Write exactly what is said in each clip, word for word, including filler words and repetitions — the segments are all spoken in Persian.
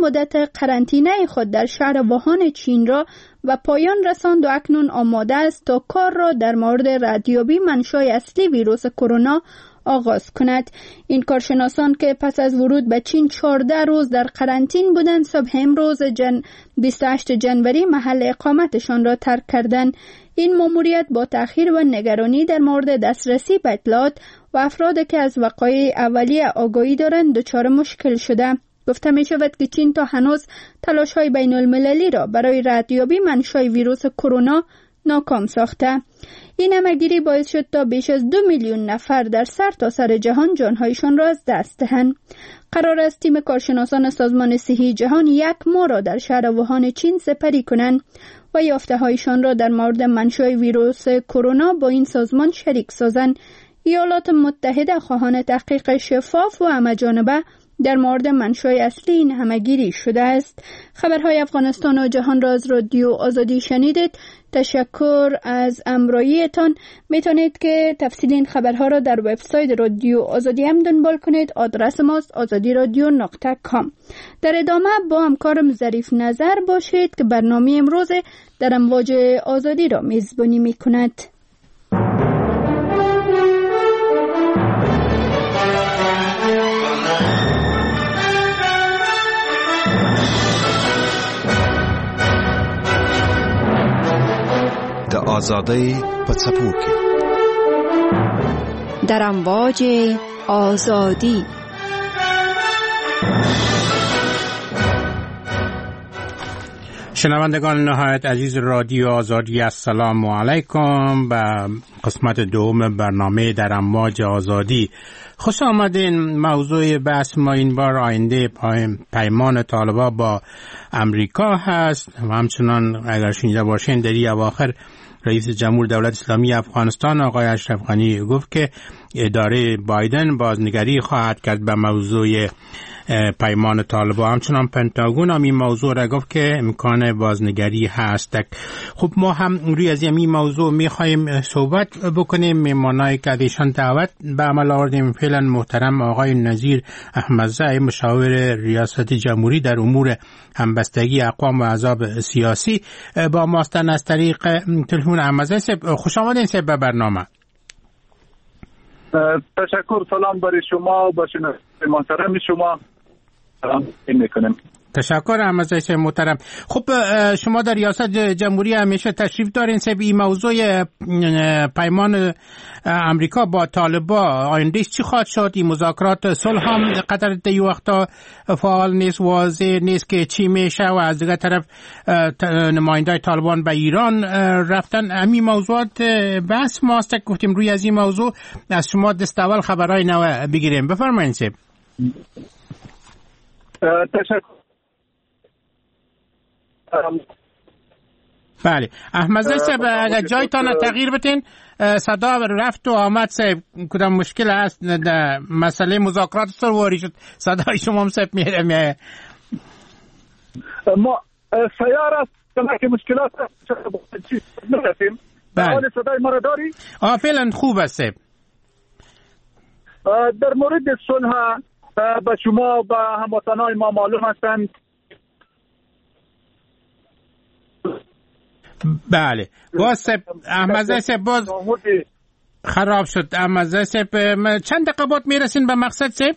مدت قرنطینه خود در شهر ووهان چین را و پایان رساند و اکنون آماده است تا کار را در مورد ردیابی منشأ اصلی ویروس کرونا آغاز کند. این کارشناسان که پس از ورود به چین چهارده روز در قرنطین بودند، صبح امروز جن بیست و هشتم جنوری محل اقامتشان را ترک کردند. این ماموریت با تأخیر و نگرانی در مورد دسترسی به اطلاعات و افرادی که از وقایع اولیه آگاهی دارند دچار مشکل شده. گفته می شود که چین تا هنوز تلاش‌های بین المللی را برای ردیابی منشأ ویروس کرونا ناکام ساخته. این همه‌گیری باعث شد تا بیش از دو میلیون نفر در سر تا سر جهان جانهایشان را از دست دهند. قرار است تیم کارشناسان سازمان صحی جهان یک ماه را در شهر ووهان چین سپری کنند و یافته‌هایشان را در مورد منشأ ویروس کرونا با این سازمان شریک سازند. ایالات متحده خواهان تحقیق شفاف و همه‌جانبه در مورد منشأ اصلی این همه‌گیری شده است. خبرهای افغانستان و جهان را از رادیو آزادی شنیدید. تشکر از همراهیتان. میتونید که تفصیل این خبرها را در وبسایت رادیو آزادی هم دنبال کنید. آدرس ماست آزادی رادیو نقطه کام. در ادامه با همکارم ظریف نظر باشید که برنامه امروز در امواج آزادی را میزبانی میکند. د آزادۍ په څپو کې در امواج آزادی. شنوندگان نهایت عزیز رادیو آزادی، السلام علیکم. به قسمت دوم برنامه در امواج آزادی خوش آمدین. موضوع بحث ما این بار آینده پیمان طالبان با امریکا هست و همچنان اگر شنیده باشین در این اواخر رئیس جمهور دولت اسلامی افغانستان آقای اشرف غنی گفت که اداره بایدن بازنگری خواهد کرد به موضوع پیمان طالبان. همچنان پنتاگون هم این موضوع را گفت که امکان بازنگری هست. خب ما هم روی از این موضوع میخوایم صحبت بکنیم. میمانایی که ازشان دعوت به عمل آوردیم فعلا محترم آقای نظیر احمدزی، مشاور ریاست جمهوری در امور همبستگی اقوام و احزاب سیاسی با ماستن از طریق تلفن. احمدزی خوش آمدین سه به برنامه. تشکر. سلام برای شما و شنوندگان محترم شما. سلام میکنم. تشکر احمدزی محترم. خب شما در ریاست جمهوری همیشه تشریف دارین. سه این موضوع پیمان امریکا با طالبان آیندهش چی خواهد شد؟ این مذاکرات صلح هم قطر در این وقتا فعال نیست، واضح نیست که چی میشه و از دیگه طرف نماینده طالبان به ایران رفتن. همین موضوعات بحث ماست. گفتیم روی از این موضوع از شما دست اول خبرهای نو بگیریم. بفرمایید سه. تشکر. بله احمدزی صاحب اگر جایتان تغییر بتین صدا رفت و آمد صاحب کدام مشکل هست در مسئله مذاکرات سرواری شد صدای شما هم صاحب میره میه ما سیار است که مشکلات نرسیم. بله صدای ما را داری؟ آه فعلا خوب است صاحب. در مورد صلح به شما و هموطنان ما معلوم هستند. بله باز سب احمدزی صاحب باز خراب شد. احمدزی صاحب چند دقیقه بعد میرسین به مقصد صاحب؟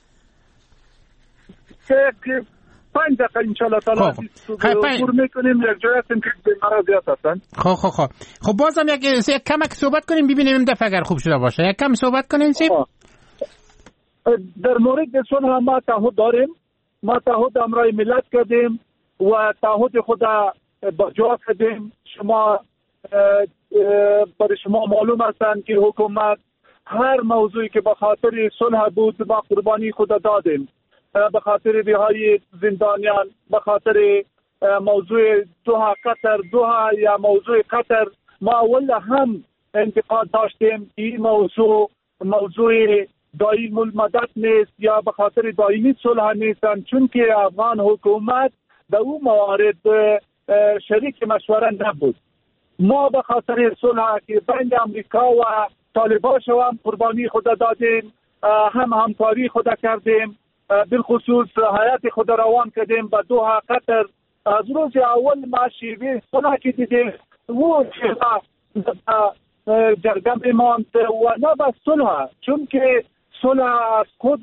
پنج دقیقه انشالله تعالی صبور میکنیم. یک جای هستیم که بیمارا زیاد هستن. خب خب خب خب بازم یک یک کمک صحبت کنیم ببینیم این دفعه اگر خوب شده باشه. یک کم صحبت کنیم صاحب. در مورد صلح ما تعهد داریم. ما تعهد امرای ملت کردیم و تعهد خود با جا کردیم. شما برای شما معلوم هستند که حکومت هر موضوعی که به خاطر صلح بود با قربانی خود دادیم. به خاطر رهایی زندانیان، به خاطر موضوع دوها قطر دوها یا موضوع قطر ما اول هم انتقاد داشتیم. این موضوع موضوع دائم المدت نیست یا به خاطر دائمی صلح نیستن، چون که افغان حکومت در اون موارد شریک مشوره نبود. ما به خاطر صلح که بین امریکا و طالبان شوام قربانی خود دادیم، هم همکاری خود کردیم بالخصوص حیات خود روان کردیم به دوحه قطر. از روز اول ما شیوه صلح که دیدیم و جرگه میماند و نه بس صلح، چون که صلح از خود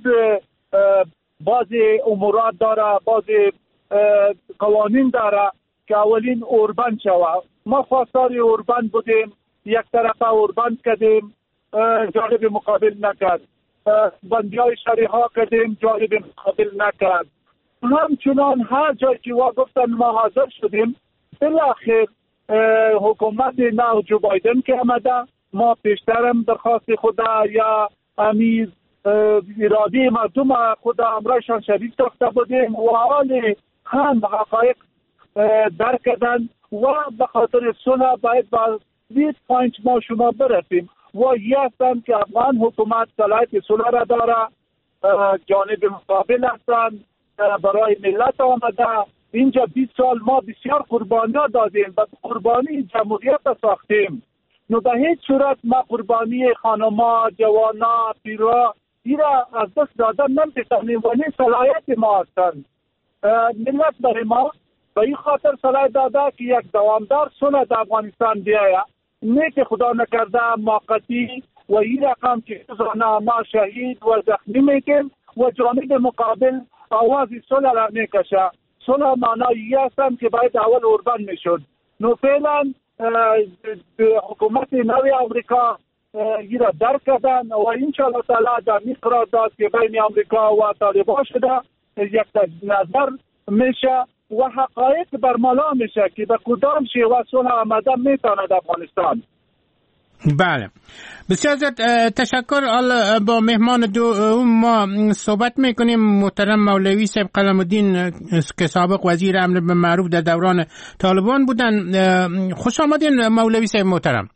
بعضی امورات داره، بعضی قوانین داره که اولین اوربند شود. ما خواستار اوربند بودیم، یک طرف اوربند کردیم، جانب مقابل نکرد. بندی های شریحا کردیم، جانب مقابل نکرد. همچنان هر جایی که وا گفتن ما حاضر شدیم. بالاخره حکومت نو جو بایدن که آمده، ما پیشترم درخواست خدا یا امیز اراده مردم خدا امرایشان شریک ساخته بودیم و حال هم حقایق درک کردن و به خاطر صلح باید با بیست پوینت ما شما برسیم و یستن که افغان حکومت صلاحیت صلح را داره، جانب مقابل هستند، برای ملت آمده. اینجا بیست سال ما بسیار قربانی دادیم و قربانی جمهوریت ساختیم. نو به هیچ صورت ما قربانی خانما، جوانا، پیرا ایرا از دست دادن نمیتونیم و این صلاحیت ما هستند. ملت برای ما به این خاطر صلاحیت داده که یک دوامدار صلح در افغانستان بیاید، نه که خدا نکرده موقتی و این رقم که روزانه ما شهید و زخمی میکنیم و جانب مقابل آواز صلح را میکشه. صلح معنایی هستن که باید اول اوربند میشد. نو فعلا حکومت نوی امریکا این را درک کردن و انشاءالله تعالی در این قرارداد که بین امریکا و طالبان شده یک نظر میشه و حقایق برملا میشه که به کدام شیوه صلح آمده میتواند افغانستان. بله، بسیار زیاد تشکر. با مهمان دو ما صحبت میکنیم. محترم مولوی صاحب قلم الدین که سابق وزیر امر بالمعروف در دوران طالبان بودن. خوش آمدین مولوی صاحب محترم.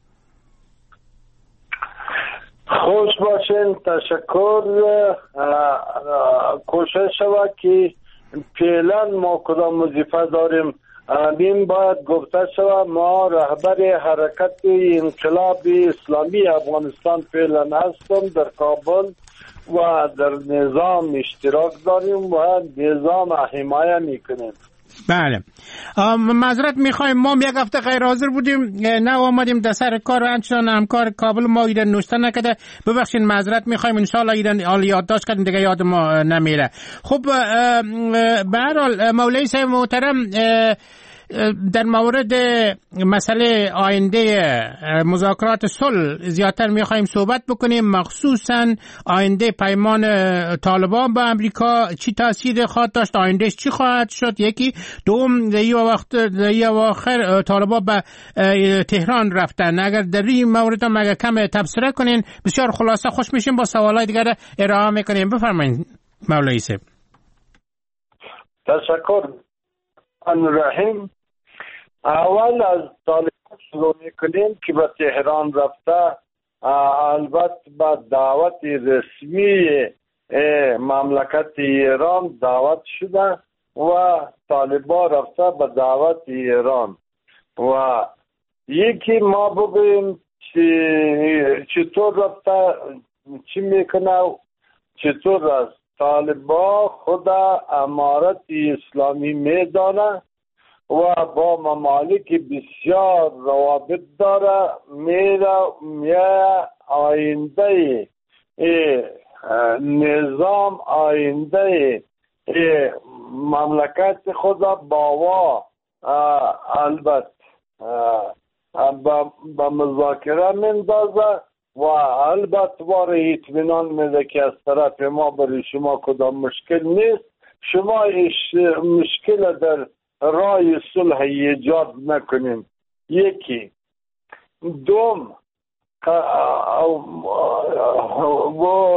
خوش باشین. تشکر. کوشش شود که فعلا ما کدام وظیفه داریم این باید گفته شود. ما رهبر حرکت انقلاب اسلامی افغانستان فعلا هستم در کابل و در نظام اشتراک داریم و نظام حمایه میکنیم. بله، معذرت میخوایم، ما یک هفته غیر حاضر بودیم، نه آمدیم در سر کار و انچنان همکار کابل ما ایران نوشته نکده. ببخشید، معذرت میخوایم. انشالله ایران حال یادداشت کردیم دیگه یاد ما نمیره. خب به هر حال مولوی صاحب محترم، در مورد مسئله آینده مذاکرات صلح زیادتر میخوایم صحبت بکنیم، مخصوصا آینده پیمان طالبان با امریکا چی تاثیر خواهد داشت، آیندهش چی خواهد شد. یکی دوم، در این وقت در این اواخر طالبان به تهران رفتن. اگر در این مورد هم اگر کم تبصره کنین بسیار خلاصه خوش میشیم، با سوالای دیگر ارائه میکنیم. بفرمایید مولوی صاحب. تشکر. رحیم. اول از طالبان شروع میکنیم که به تهران رفته، البته با دعوت رسمی مملکت ایران دعوت شده و طالبان رفته به دعوت ایران. و یکی ما بگویم چطور رفته، چی میکنه، چطور است. طالبان خود امارت اسلامی میدانه و با ممالک بسیار روابط داره. میره میره آینده نظام، آینده مملکت خود باوا البته با مذاکره مندازه و البته واره اطمینان میده که از طرف ما برای شما کدام مشکل نیست، شما مشکل در راه صلح ایجاد نکنیم. یکی. دوم، و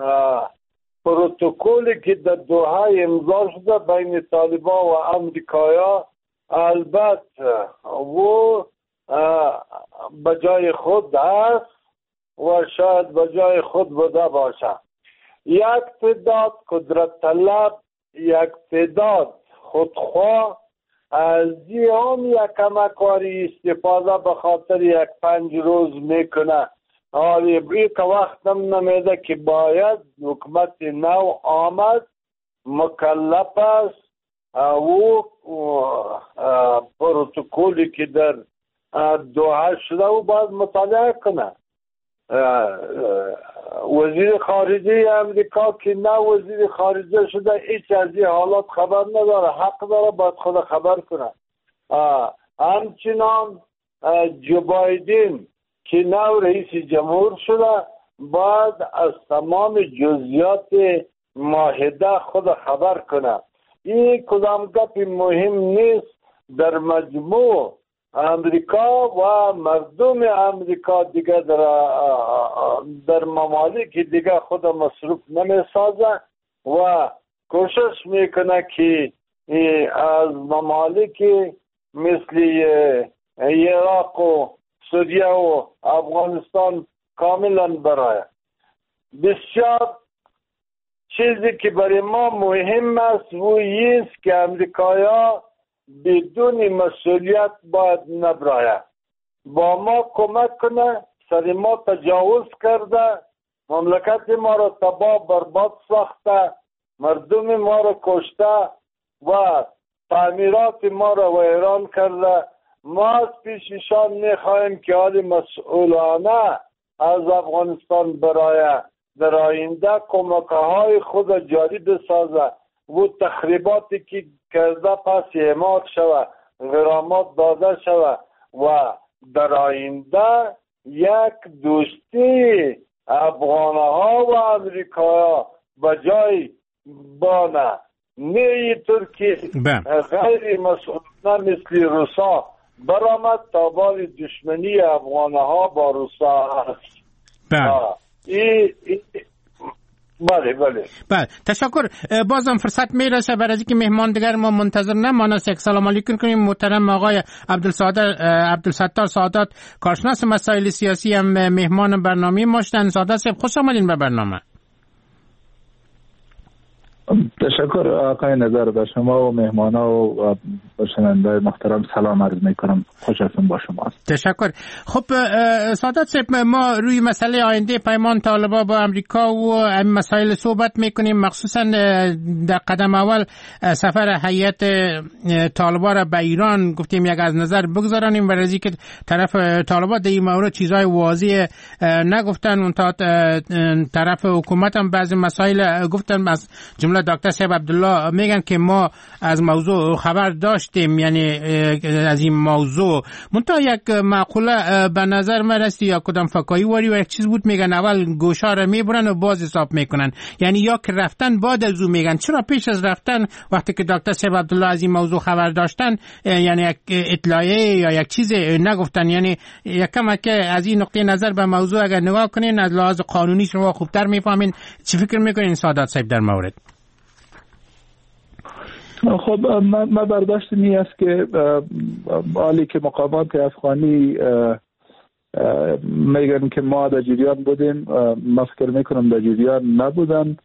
پروتکلی که در دوحه امضا شده بین طالبان و امریکایا البته و بجای خود هست و شاید بجای خود بوده باشه. یک تعداد قدرت طلب، یک تعداد خودخواه از این هم یک کمکاری استفاده به خاطر یک پنج روز میکنه آری بری که وقت نم نمیده که باید حکومت نو آمد مکلف است او پروتکولی که در دوحه شده و باید مطالعه کنه. وزیر خارجه امریکا که نه وزیر خارجه شده هیچ از این حالات خبر نداره، حق داره باید خود خبر کنه. همچنان جو بایدن که نو رئیس جمهور شده باید از تمام جزئیات معاهده خود خبر کنه. این کدام گپ مهم نیست. در مجموع امریکا و مردم امریکا دیگه در, در ممالک دیگه خود مصروف نمی سازه و کوشش میکنه که از ممالک مثل عراق و سوریه و افغانستان کاملا برای. بسیار چیزی که برای ما مهم است و است که امریکایا بدون مسئولیت باید نبراید، با ما کمک کنه. سر ما تجاوز کرده، مملکت ما را تباه برباد ساخته، مردم ما را کشته و تعمیرات ما را ویران کرده. ما از پیششان میخواهیم که حال مسئولانه از افغانستان برای در آینده کمک‌های خود جاری بسازه و تخریباتی که کرده پس اعمال شود، غرامات داده شود و در آینده یک دوستی افغانها و امریکاها بجای بانه، نه اینطور که غیر مسئولانه مثل روسا برآمد تا بال دشمنی افغانها با روسا است. ای ای بله بله بله تشکر. بازم فرصت میرسه برای اینکه مهمان دیگر ما منتظر نمانه. یک سلام علیکم کنیم محترم آقای عبدالستار سادات، کارشناس مسائل سیاسی، هم مهمان برنامه ما شدن. سادات صاحب خوش آمدین به برنامه. تشکر آقای نظر، به شما و مهمانا و شنونده محترم سلام عرض میکنم. خوش هستم با شما. تشکر. خب سادات صاحب، ما روی مسئله آینده پیمان طالبان با امریکا و مسائل صحبت میکنیم، مخصوصا در قدم اول سفر هیئت طالبان را به ایران گفتیم یک از نظر بگذارانیم، برای اینکه طرف طالبان در این مورد چیزای واضح نگفتن، اون تا طرف حکومت هم بعضی مسائل گفتن. از جمله دکتر صاحب عبدالله میگن که ما از موضوع خبر داشتیم، یعنی از این موضوع منتها یک معقوله به نظر من رسید یا کدام فکایی واری و یک چیز بود، میگن اول گوشا را میبرن و باز حساب میکنن، یعنی یا که رفتن بعد از او میگن. چرا پیش از رفتن وقتی که دکتر صاحب عبدالله از این موضوع خبر داشتن یعنی یک اطلاعیه یا یک چیز نگفتن؟ یعنی یکم که از این نقطه نظر به موضوع اگر نگاه کنین از لحاظ قانونی شما خوبتر میفهمین. چی فکر میکنین سادات صاحب در مورد؟ خب من برداشت می است که حالی که مقامات افغانی میگن که ما در جریان بودیم، من فکر میکنم در جریان نبودن.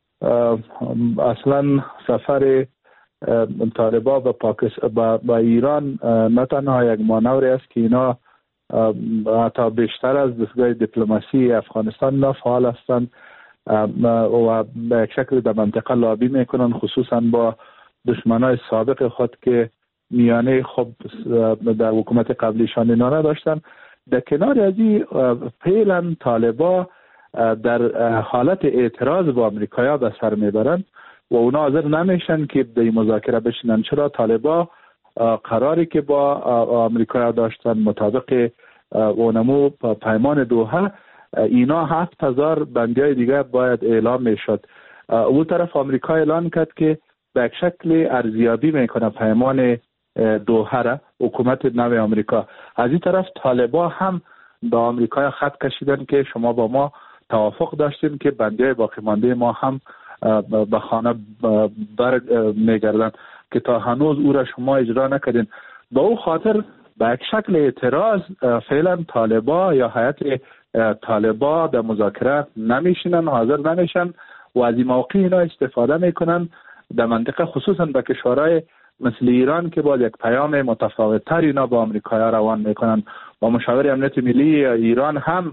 اصلا سفر طالبان به پاکستان با ایران نه تنها یک مانوری است که اینا حتی بیشتر از دستگاه دیپلماسی افغانستان نافعال هستند و به یک شکل در منطقه لابی میکنن، خصوصا با دشمنای سابق خود که میانه خب در حکومت قبلیشان اینا نداشتن. در کنار از این فعلا طالبا در حالت اعتراض با امریکایا به سر میبرند و اونا حاضر نمیشن که در این مذاکره بشینن. چرا؟ طالبا قراری که با امریکایا داشتن مطابق اونمو پیمان دوحه، اینا هفت هزار بندیای دیگه باید اعلام میشد. اون طرف امریکا اعلان کرد که به یک شکل ارزیابی میکنه پیمان دوحه را، حکومت نو امریکا. از این طرف طالبا هم به امریکا خط کشیدن که شما با ما توافق داشتیم که بندیای باقی مانده ما هم به خانه بر میگردن که تا هنوز او را شما اجرا نکردین. با او خاطر به یک شکل اعتراض فعلا طالبا یا هیئت طالبا در مذاکره نمیشینن، حاضر نمیشن و از این موقع اینا استفاده میکنن در منطقه، خصوصا به کشورهای مثل ایران که با یک پیام متفاوت تر اینا با امریکا روان میکنن. با مشاور امنیت ملی ایران هم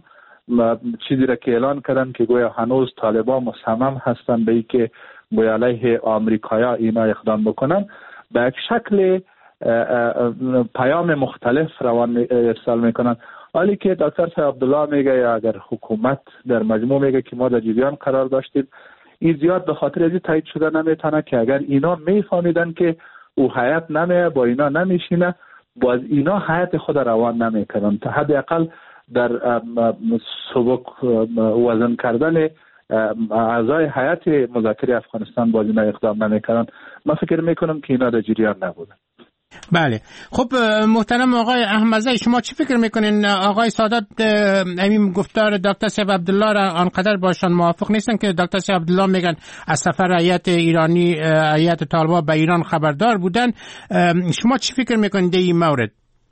چیزی را که اعلان کردن که گویا هنوز طالبان مصمم هستند به اینکه به علیه آمریکایا اینا اقدام بکنن، به یک شکل پیام مختلف روان ارسال میکنن. حالی که دکتر صاحب عبدالله میگه یا اگر حکومت در مجموع میگه که ما در جریان قرار داشتیم، این زیاد به خاطر از تایید شده نمیتونه که اگر اینا میفهمیدن که او حیات نمیه با اینا نمیشینه، باز اینا حیات خود روان نمیکنن، تا حداقل در سبک وزن کردن اعضای هیئت مذاکره افغانستان باز اینا اقدام نمیکنن. من فکر میکنم که اینا در جریان نبودن. بله. خب محترم آقای احمدزی، شما چی فکر میکنین؟ آقای سادات همین گفتار دکتر صاحب عبدالله را آنقدر باشان موافق نیستن که دکتر صاحب عبدالله میگن از سفر هیئت ایرانی هیئت طالبان به ایران خبردار بودن. شما چی فکر میکنین در این مورد؟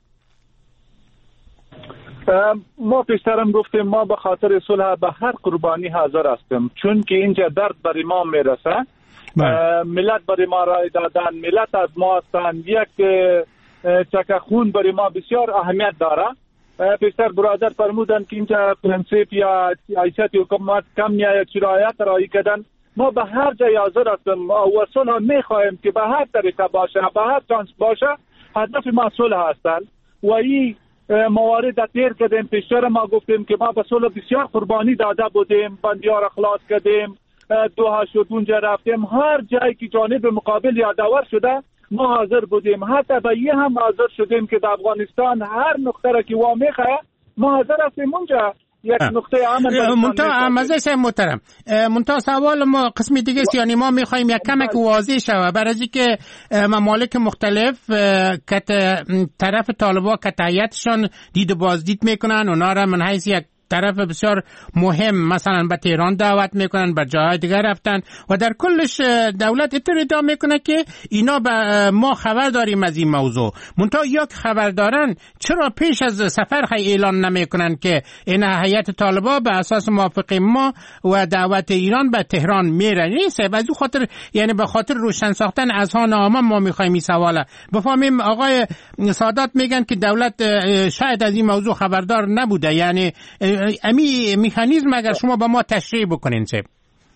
ما پیشترم گفتیم ما به خاطر صلح به هر قربانی حاضر هستیم، چون که اینجا درد بر ما میرسه. ملت برای ما رای دادن، ملت از ما هستند، یک چکه خون برای ما بسیار اهمیت داره. پیشتر برادر فرمودن که اینجا پرنسیپ یا حیثیت حکومت کم میآید، شرایط رایی کردن. ما به هر جای حاضر هستیم و صلح میخواهیم که به هر طریقه باشه، به هر چانس باشه. هدف ما صلح هستند و این موارد تیر کردیم. پیشتر ما گفتیم که ما به صلح بسیار قربانی داده بودیم، بندیار اخلاص کردیم، دوها شد، اونجا رفتیم، هر جایی که جانب مقابل یادآور شده ما حاضر بودیم. حتی به یه هم حاضر شدیم که در افغانستان هر نقطه را که وا میخواه ما حاضر هستیم اونجا یک نقطه عمل. منتها احمدزی صاحب محترم، منتها سوال ما قسمی دیگه است، یعنی ما میخوایم یک کمک واضح شود برای اینکه ممالک مختلف که طرف طالبان که تاییدشان دید بازدید میکنن، اونا را من حیث یک طرف بسیار مهم مثلا به تهران دعوت میکنن، به جای دیگر رفتن و در کلش دولت اطلاع ادعا میکنه که اینا به ما خبر داریم از این موضوع. منتها یک خبر دارن، چرا پیش از سفر خیلی اعلان نمیکنن که این هیئت طالبان به اساس موافقه ما و دعوت ایران به تهران میره؟ نیست از اون خاطر، یعنی به خاطر روشن ساختن اذهان عامه ما میخوایم این سواله بفهمیم. آقای سادات میگن که دولت شاید از این موضوع خبردار نبوده، یعنی امی مکانیزم اگر شما با ما تشریح بکنین چه؟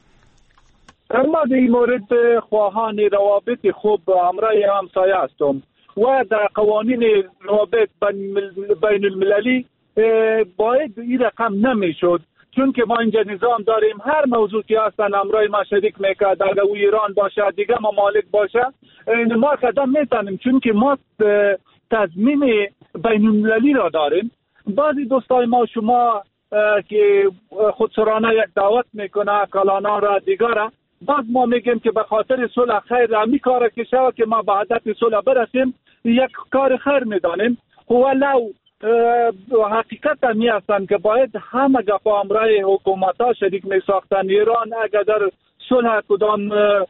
ما در این مورد خواهان روابط خوب همراه همسایه هستم و در قوانین روابط بین المللی باید این رقم نمیشد، چون که ما اینجا نظام داریم هر موضوع که هستن همراه ما شریک میکرد، اگر او ایران باشه دیگه ممالک باشه ما قدم میتونیم، چون که ما تضمین بین المللی را داریم. بعضی دوستای ما شما که خودسرانه یک دعوت میکنه کلانان را دیگره، بعد ما میگیم که به خاطر صلح خیر همی کار که شود که ما به هدف صلح برسیم یک کار خیر میدانیم. ولو حقیقت همی هستند که باید همه گفا همراه حکومت ها شریک میساختن. ایران اگر در صلح کدام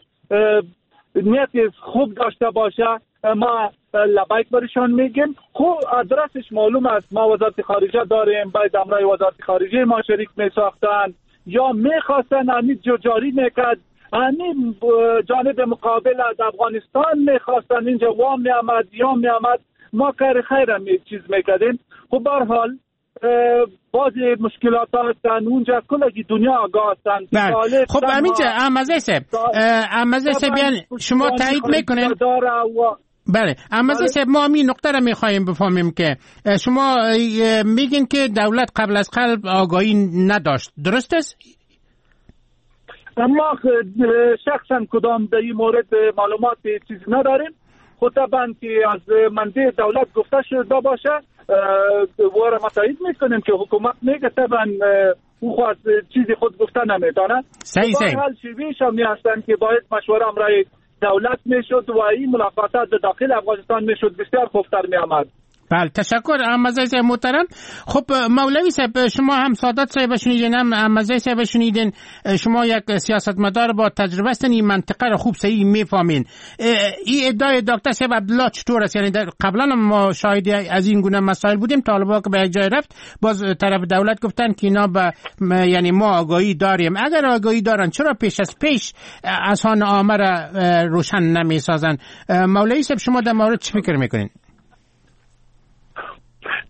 نیت خوب داشته باشه ما لبیک برشان میگیم. خب ادرسش معلوم است، ما وزارت خارجه داریم، باید امرای وزارت خارجه ما شریک میساختن یا میخواستن همین جو جاری میکرد، همین جانب مقابل از افغانستان میخواستن اینجا وام میامد یا میامد، ما کار خیر هم چیز میکردیم. خب برحال بعضی مشکلات هستن اونجا، کلگی دنیا آگاه هستن. خب همینجا احمدزی صاحب احمدزی صاحب شما تایید میکنین؟ بله احمدزی صاحب ما همین نقطه را میخواییم بفهمیم که شما میگین که دولت قبل از قلب آگاهی نداشت، درست است؟ ما شخصا کدام در این مورد معلومات چیزی نداریم. خود طبعا که از منده دولت گفته شده باشه و را تایید میکنیم که حکومت میگه طبعا او خواهد چیزی خود گفته نمیدانه. صحیح صحیح. حال شویش هم هستن که باید مشوره امرای دولت میشد و این ملاقاتات داخل افغانستان میشد بسیار خوبتر میامد. بله تشکر احمدزی صاحب محترم. خب مولوی صاحب شما هم سادات صاحب شنیدین هم احمدزی صاحب شنیدین، شما یک سیاستمدار با تجربه هستین، این منطقه رو خوب صحیح میفهمین. این ادعای دکتر صاحب عبدالله چطور است؟ یعنی قبلا ما شاهد از این گونه مسائل بودیم، طالبان که به یک جای رفت باز طرف دولت گفتن که اینا به یعنی ما آگاهی داریم. اگر آگاهی دارن چرا پیش از پیش اذهان عامه را روشن نمیسازن؟ مولوی صاحب شما در مورد چی فکر میکنین؟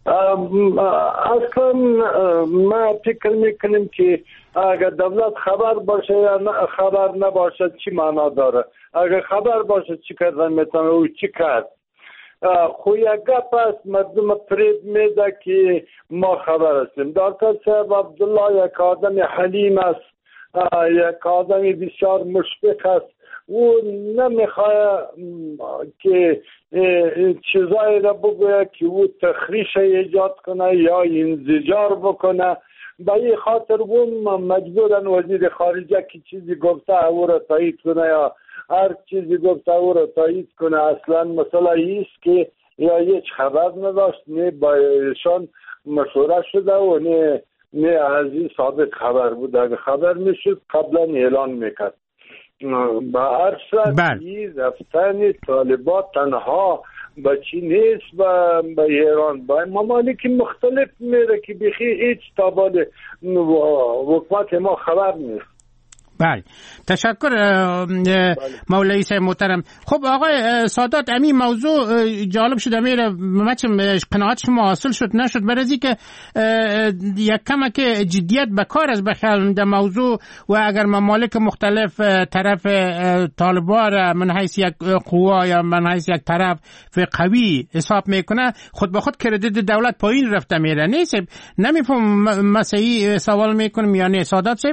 اصلا ما فکر میکنیم که اگر دولت خبر باشه یا خبر نباشه چی معنا داره. اگر خبر باشه چی کردن میتونه او چی کرد. خو یک گپ است مردم فریب میده که ما خبر هستیم. دکتر صاحب عبدالله یک آدم حلیم است، یک آدم بسیار مشفق است. او نمیخواه که چیزایی را بگوید که او تخریش ایجاد کنه یا انزجار بکنه. به این خاطر او مجبورن وزیر خارجه که چیزی گفته او را تایید کنه یا هر چیزی گفته او را تایید کنه. اصلا مسئله ایست که یا هیچ خبر نداشت، نه با ایشان مشوره شده و نه نه از این سابق خبر بود. اگه خبر میشد قبلا اعلان میکرد. با هر صورت رفتن طالبان تنها با چی نیست، با, با ایران با ممالک مختلف میره که بخی هیچ تابال حکومت ما خبر نیست. بله تشکر مولوی صاحب محترم. خب آقای سادات امی موضوع جالب شده میره مچم قناعت شما حاصل شد نشد برای که یک کمک جدیت به کار از بخیال در موضوع و اگر ممالک مختلف طرف طالبان من حیث یک قوا یا من حیث یک طرف قوی حساب میکنه خود به خود کردیت دولت پایین رفته میره. نیست نمیفهم مسیحی سوال میکنم یعنی سادات صاحب.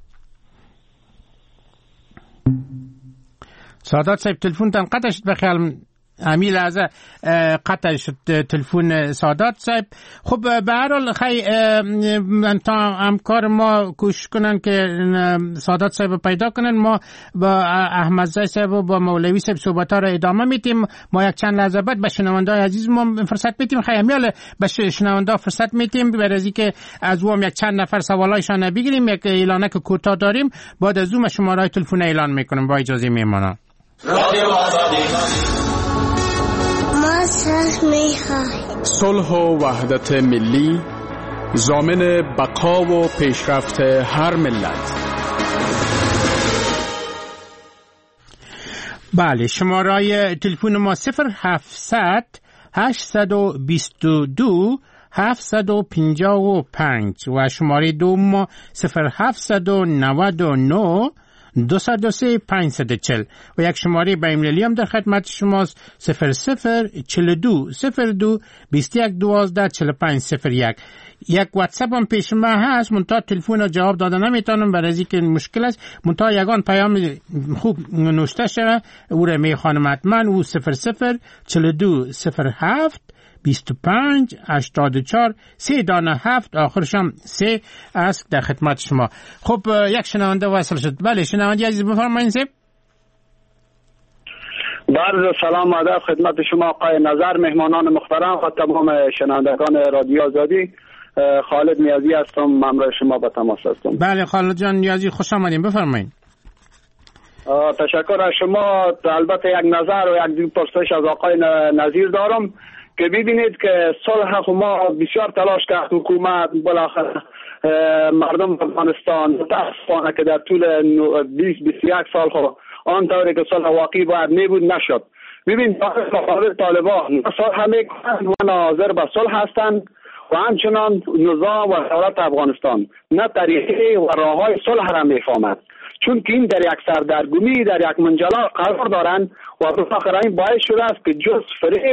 سادات صاحب تلفون تن قطع شد بخیال امی لحظه قطع شد تلفون سادات صاحب. خب به هر حال خیلی تا همکار ما کوشش کنن که سادات صاحب پیدا کنن. ما با احمد زای صاحب و با مولوی صاحب صحبت ها را ادامه میتیم. ما یک چند لحظه بعد به شنونده های عزیز ما فرصت میتیم. خیلی امیال به شنونده فرصت میتیم برای از اینکه از او هم یک چند نفر سوالایشان بگیریم. یک اعلانک کوتاه داریم بعد از اون شماره تلفن اعلان میکنم با اجازه میمانم. رادیو آزادی ما صلح میخواهیم. صلح و وحدت ملی ضامن بقا و پیشرفت هر ملت. بله شماره تلفن ما صفر هفتصد هشتصد و بیست و دو هفتصد و پنجاه و پنج و شماره دوم ما صفر هفتصد و نود و نه دوصد و سه پانصد و چهل و یک شماره بین‌المللی هم در خدمت شماست صفر صفر چهل و دو صفر دو بیست و یک دوازده چهل و پنج صفر یک. یک واتساپ هم پیش ما هست منتها تلفن جواب داده نمیتونم برای اینکه مشکل است. منتها یگان پیام خوب نوشته شده او را میخوانم حتما. او صفر صفر چهل و دو صفر هفت بیست و پنج هشتاد و چهار سه دانه هفت آخرش هم سه است در خدمت شما. خب یک شنونده وصل شد. بله شنونده عزیز بفرمایید. سه بله سلام ادب خدمت شما آقای نظر مهمانان محترم و تمام شنوندگان رادیو آزادی. خالد نیازی هستم همراه شما به تماس هستم. بله خالد جان نیازی خوش آمدین بفرمایید. تشکر از شما. البته یک نظر و یک دو پرسش از آقای نظیر دارم که ببینید که صلح ما بسیار تلاش کرد حکومت بالاخره مردم افغانستان متاسفانه که در طول بیست بیست و یک سال خو آن طوری که صلح واقعی باید میبود نشد. ببین مقابل طالبان صلح میکنند و ناظر به صلح هستند و همچنان نظام و دولت افغانستان نه طریقه و راههای صلح را میفهمد چون که این در یک سردرگمی در یک منجلا قرار دارند و بالاخره این باعث شده است که جز فریب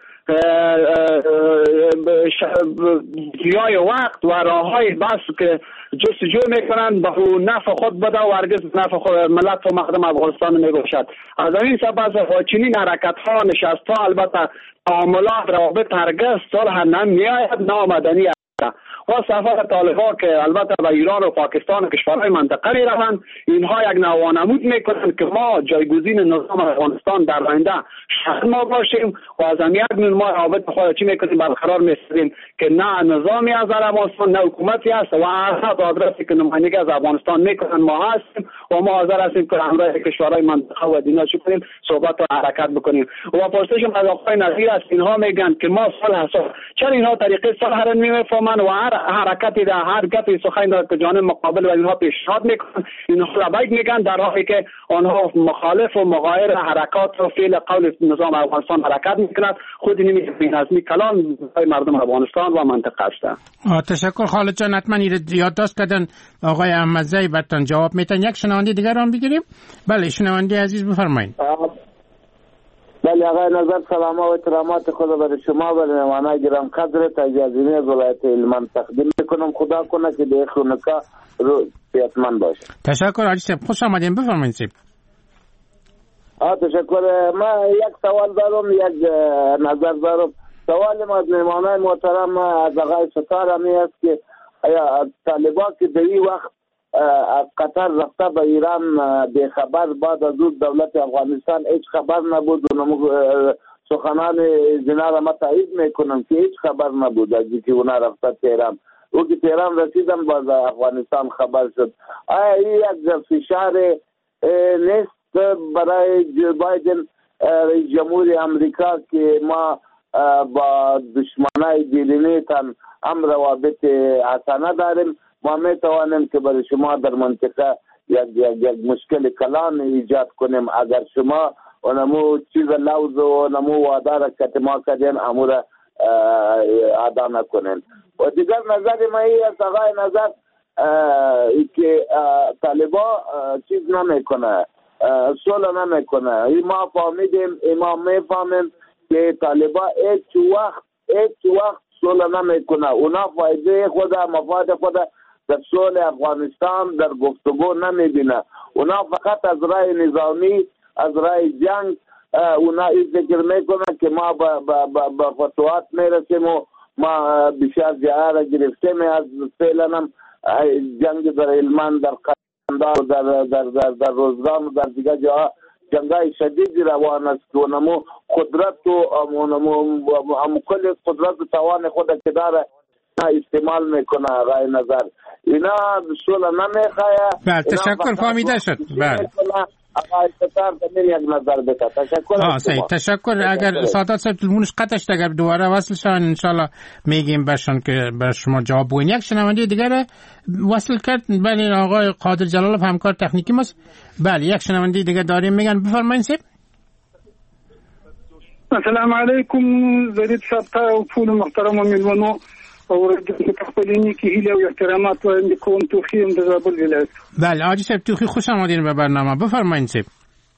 ضیاع وقت و راههای بس که جستجو میکنند به نفع خود بده و هرگز نفع خود ملت و مردم افغانستان نمیباشد. از این سبب چنین حرکت ها نشست ها البته تعاملات روابط هرگز صلح نمیآید نامدنی است و سفر طالبان که البته به ایران و پاکستان و کشورهای منطقه میروند اینها یک نوانمود میکنند که ما جایگزین نظام افغانستان در آینده شاید ما باشیم و از هم یک نوع ما روابط خود چی میکنیم برقرار میسازیم که نه نظامی از افغانستان نه حکومتی است و هر آدرسی که نمایندگی از افغانستان میکنن ما هستیم و ما حاضر هستیم که همراه کشورهای منطقه و دینا چی کنیم صحبت و حرکت بکنیم. و پرسشم از آقای نظیر است اینها میگن که ما صلح چرا اینها طریقه صلح را نمیفهمند من و هر حرکتی در هر گپی سخن در جانب مقابل و اینها پیشنهاد میکنن، اینها لبیک میگن، در حالی که آنها مخالف و مغایر حرکات و فعل قول نظام افغانستان حرکت میکنند. خود این بی‌نظمی کلان مردم افغانستان و منطقه است. تشکر خالد جان. حتما یادداشت کردن آقای احمدزی برتان جواب میتن. یک شنونده دیگر هم بگیریم. بله شنونده عزیز بفرمایید. بله آقای نظر، سلام و احترامات خدا برای شما و مهمانان گرم قدر تجازینی از ولایت هلمند تقدیم میکنم. خدا کنه که به خونکا رو صحتمند باشه. تشکر حاجی صاحب، خوش آمدین. بفرمایید صاحب. آ تشکر. ما یک سوال دارم، یک نظر دارم. سوال ما از مهمانان محترم از آقای ستار همی است که آیا طالبان که در این وقت از قطر رفته به ایران به خبر، بعد از اون دولت افغانستان هیچ خبر نبود و سخنان زنا را ما تایید میکنم که هیچ خبر نبود از اینکه اونا رفته تهران. او که تهران رسیدم باز افغانستان خبر شد. آیا این یک فشار نیست برای جو بایدن رئیس جمهور امریکا که ما با دشمنای دیرینی تن هم روابط حسنه داریم؟ ما می توانیم که برای شما در منطقه یک یک یک مشکل کلان ایجاد کنیم اگر شما اونمو چیز لوز و اونمو وعده را که ما کردین امور ادا نکنین. و دیگر نظر ما ای است آقای نظر که طالبا چیز نمیکنه، صلح نمیکنه. ما فهمیدیم، ما میفهمیم که طالبا هیچ وقت هیچ وقت صلح نمیکنه. اونا فایده خود مفاد خود در صلح افغانستان در گفتگو نمیبینه. اونا فقط از راه نظامی، از راه جنگ اونا این ذکر میکنه که ما با, با, با, با فتوحات میرسیم و ما بسیار جاها را گرفتیم. از فعلا هم جنگ در هلمند، در قندار، در, در, در, در روزگان و در دیگر جاها جنگای شدیدی روان است که اونمو قدرت و هم کل قدرت و توان خود که داره استعمال میکنه. آقای نظر اینا صلح نمیخواه. بله تشکر، فهمیده شد. بله آقای ستار تمین یک نظر بده. تشکر. آه صحیح، تشکر. اگر سعادت صاحب تلفونش قطع شد اگر دوباره وصل شون انشالله میگیم برشون که بر شما جواب بگوین. یک شنونده دیگر وصل کرد. بله آقای قادر جلالov همکار تکنیکی ماست. بله یک شنونده دیگر داریم، میگن بفرمایید سید. السلام علیکم زرید صاحب و ټول محترم میلمنو او خپلینی کې هیله او احترامات وړاندې کوم. توخیم د زابل ولایت. بله حاجی صاحب توخی، خوش آمدین به برنامه. بفرمایید صاحب.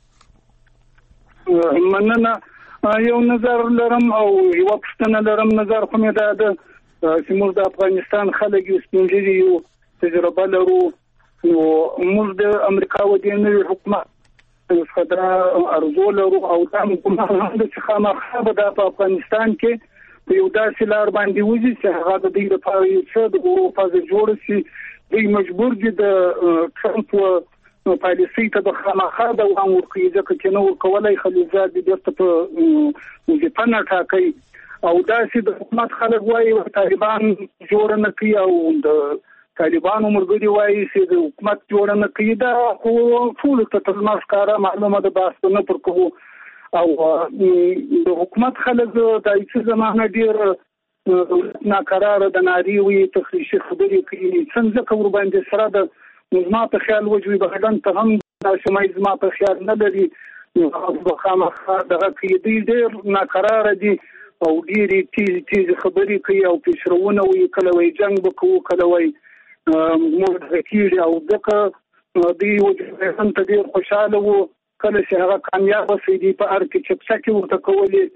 مننه. یو نظر لرم او یو پښتنه لرم. نظر خو مې دا ده چې موږ د افغانستان خلک یو سپینږیري یو تجربه لرو نو موږ د امریکا و د نوي حکومت څخه دا ارزو لرو او دا کومه هم د خامخا به د افغانستان کې په یو داسې لار باندې وځي چې هغه د دې لپاره یو څه د اروپا ځای جوړ شي. دوی مجبور دي د ټرمپ و پالیسۍ ته به خامخا دوام ورکړي ځکه چې نه ورکولی خلیلزاد دې بیرته په وظیفه نه ټاکي او داسې د حکومت خلک وایي طالبان جوړ نه کوي او د طالبانو مرګري وایي چې د حکومت جوړ نه کوي. دا خو ټولو ته تر ما ښکاره معلومه ده، بحث نه پر کوو. او د حکومت خلک د ایڅ زمانه ډیر ناقراره د ناري وي تخریشي خبرې کوي. څنګه کور باندې سره د زما په خیال وجوي بغدان ته هم د شمای زما په خیال نه لري. نو خامخا دغه کې ډیر ناقراره دي او ډیرې تیز تیز خبرې کوي او پیشرونه وي. کله وایي جنګ وکړو، کله وایي موږ کېږي او دغه دوی وجوهان ته ډیر خوشحاله وو. کله چې هغه کامیاب شي دی په هر کې چپسه کې ورته کولې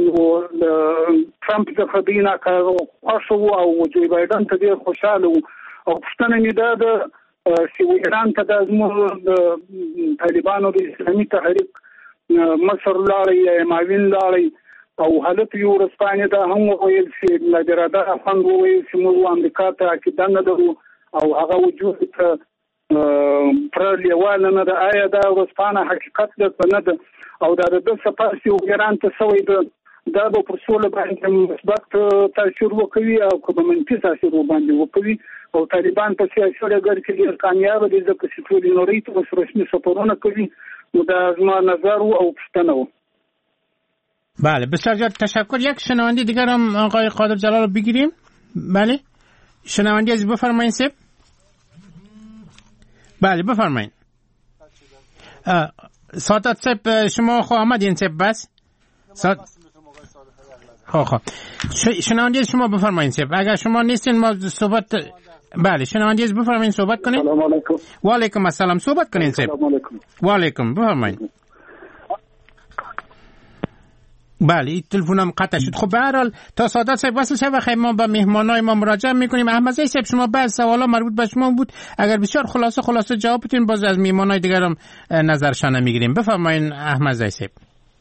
نو ټرمپ څخه دوی ناکاره وو او جو بایدن ته ډیر خوشحاله وو. او پښتنه مې دا د چې ایران ته د زموږ د طالبانو د اسلامي تحریک مصر لاړی معاون لاړی او حالت یو رسپانې دا هم ویل چې لادراده افغان وویل چې موږ امریکا ته عقیده نه لرو او هغه وجود ته پر لیواله نه ده. آیا دا ورسپانه حقیقت ده نه ده او دا د سپاسي او ایران ته سوی ده دا به پر سوله باندې مثبت تاثیر وکوي او که منفي تاثیر باندې وکوي او طالبان په سیاسي ډګر کې ډېر کامیاب دي ځکه چې ټول نړۍ ته رسمي سفرونه کوي. نو دا زما نظر او پوښتنه و. بله بسیار زیاد تشکر. یک شنونده دیگر هم آقای قادر جلال بگیریم. بله شنونده عزیز بفرمایید سب. بله بفرمایید. سعادت سب شما خو آمدین سب بس؟ سعادت خب خب شنونده شما بفرمایید سب. اگر شما نیستین ما صحبت بله شنونده عزیز بفرمایید صحبت کنید. سلام علیکم. و علیکم السلام. صحبت کنید سب. سلام علیکم. و علیکم بفرمایید. بله این تلفنم قطع شد. خب به هر حال تا سعادت صاحب وصل شه بخیر ما به مهمانای ما مراجعه میکنیم. احمد زی صاحب شما بعض سوالا مربوط به شما بود، اگر بسیار خلاصه خلاصه جواب بدین باز از مهمانای دیگر هم نظرشان میگیریم. بفرمایید احمد زی صاحب.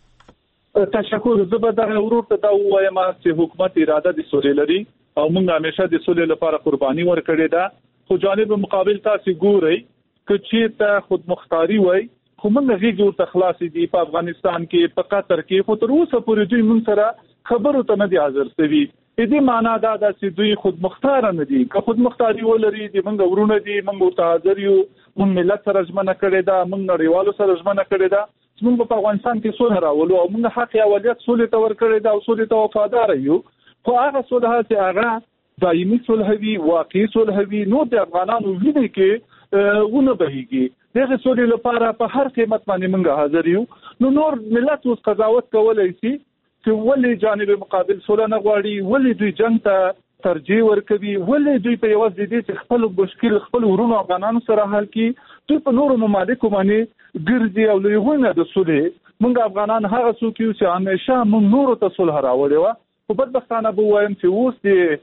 تشکر. زه به دغه ورور ته دا وایم چې حکومت اراده د سولې لري او موږ همیشه د سولې لپاره قرباني ورکړې ده، خو جانب مقابل تاسو ګورئ که چیرته خودمختاري وای خو موږ غیږ ورته خلاصې دي په افغانستان کې په قطر کې، خو تر اوسه پورې دوی موږ سره خبرو ته نه دي حاضر شوي. دې معنا دا ده چې دوی خودمختار نه دي. که خودمختاري ولري د موږ ورونه دي موږ ورته حاضر یو، موږ ملت سره ژمنه کړې ده، موږ نړیوالو سره ژمنه کړې ده چې موږ په افغانستان کې صلح راولو او موږ حق اولیت صلح ته ورکړې ده او صلح ته وفادار یو. خو هغه صلح چې هغه دایمي صلح وي، واقعي صلح وي، نو د افغانانو ویني کې ونه بهيږي. دغه صلح لپاره په هر قیمت باندې موږ حاضر یو. نو نور ملت اوس قضاوت کولای شي چې ولې جانب مقابل صلح نه غواړي، ولې دوی جنگ ته ترجیح ورکوي، ولې دوی په یوه ځای دي خپل مشکل خپل ورونو افغانانو سره حل کړي، دوی په نورو ممالکو باندې ګرځي او له هغوی د صلح موږ افغانان هغه څوک یو چې همیشه موږ نورو ته صلح راوړې وه. خو بدبختانه به ووایم چې اوس د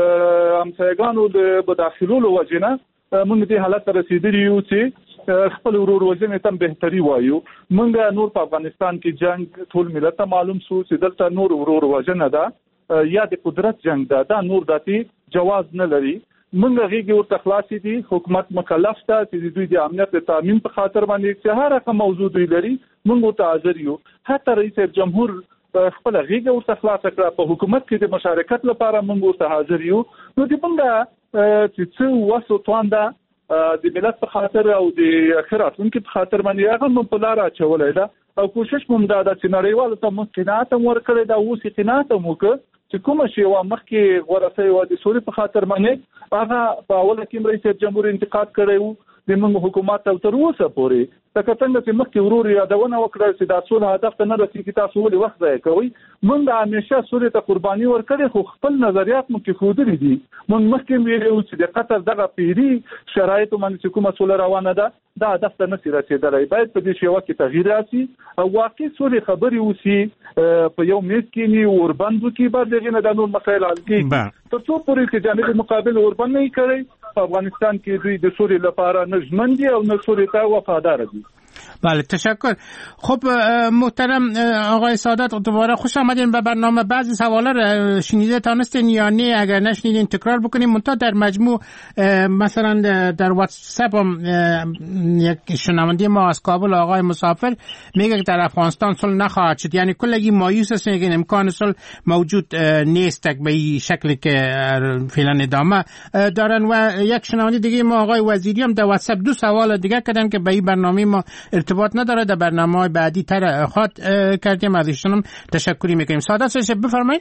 همسایګانو د بداخلولو وجې نه موږ دې حالت ته رسېدلي یو چې خپل ورور وژنې ته بهتري وایو. موږ نور په افغانستان کې جنگ ټول ملت ته معلوم شو چې دلته نور ورور وژنه ده یا د قدرت جنگ ده، دا نور داتي جواز نه لري. موږ غیږ ورته خلاصې دي، حکومت مکلف ده چې دوی د امنیت د تامین په خاطر باندې چې هر رقم موضوع دوی لري موږ ورته حاضر یو. حتی رئیس جمهور خپل غیږ ورته خلاصه کړه، په حکومت کې د مشارکت لپاره موږ ورته حاضر یو. نو د موږ چې څه وسو توانده د ملت په خاطر او د راتلونکي په خاطر باندې هغه موږ په لاره اچولې ده او کوشش موږ دا ده چې نړیوالو ته موږ قناعت هم ورکړی ده. اوس یې قناعت هم وکړه چې کومه شیوه مخکې غوره شوې وه د سولې په خاطر باندې، هغه په اوله کې رئیس جمهور انتقاد کړی و د موږ حکومت او تر اوسه پورې لکه څنګه چې مخکې ورور یادونه وکړه چې دا صلح هدف ته نه رسېږي، تاسو ولې وخت ضایع کوئ. موږ همیشه صلح ته قرباني ورکړې، خو خپل نظریات موږ کېښودلي دي. موږ مخکې ویلي وو چې د قطر دغه پیري شرایطو باندې چې کومه صلح روانه ده دا هدف ته نشي رسېدلی. باید په دې شیوه کې تغییر راسي او واقعي صلح خبرې وسي، په یو میز کښېني اوربند وکړي، بعد د هغې نه دا نور مسایل حل کېږي. تر څو پورې چې جانب مقابل اوربند نه یې کړی په افغانستان کې دوی د صلح لپاره نه ژمن دي او نه صلح ته وفادار دي. بله تشکر. خب محترم آقای سعادت دوباره خوش آمدین به برنامه. بعضی سوالا رو شنیده تانستین یا نه؟ اگر نشنیدین تکرار بکنیم. منتها در مجموع مثلا در واتساپ هم یک شنونده ما از کابل آقای مسافر میگه که در افغانستان صلح نخواهد شد، یعنی کلگی مایوس هستن که امکان صلح موجود نیست به این شکلی که فعلا ادامه دارن. و یک شنونده دیگه ما آقای وزیری هم در واتساپ دو سوال دیگه کردن که به این برنامه ما ارتباط نداره، در برنامه‌های بعدی تر خواهد کردیم. از ایشون تشکری میکنیم. سعادت صاحب بفرمایید.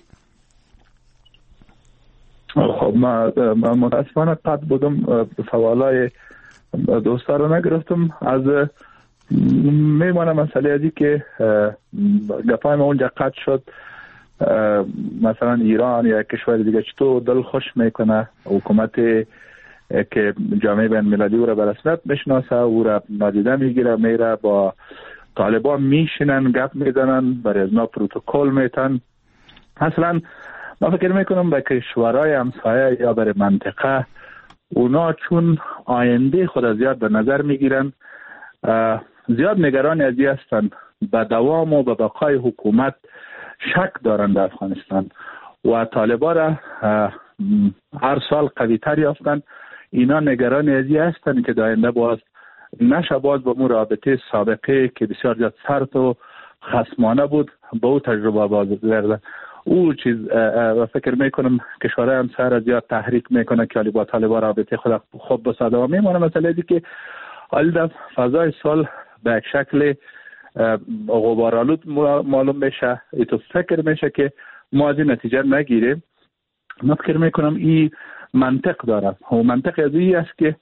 خب ما متاسفانه قد بودم سوالای دوستا رو نگرفتم. از میمانه مسئله ازی که گپای ما اونجا قد شد مثلا ایران یا کشور دیگه چطور دل خوش میکنه حکومت که جامعه بین المللی او را به رسمیت بشناسه، او را نادیده میگیره، میره با طالبان میشینن گپ میزنن، برای ازنا پروتکل میتن. اصلا من فکر میکنم به کشورهای همسایه یا برای منطقه اونا چون آینده خود زیاد به نظر میگیرن، زیاد نگران ازی هستن به دوام و به بقای حکومت شک دارن در افغانستان و طالبان را هر سال قوی تر یافتن. اینا نگران ازی هستن که داینده باز نشه باز با مو رابطه سابقه که بسیار زیاد سرد و خصمانه بود با او تجربه باز گردن. او چیز فکر میکنم کشورهای همسایه را زیاد تحریک میکنه که با طالبان رابطه خود خوب بساده و میمونه. مسئله دی که حالی در فضای سال به یک شکل غبارآلود معلوم میشه، ایتو فکر میشه که ما از این نتیجه نگیریم. من فکر میکنم این منطق داره و منطق از این است که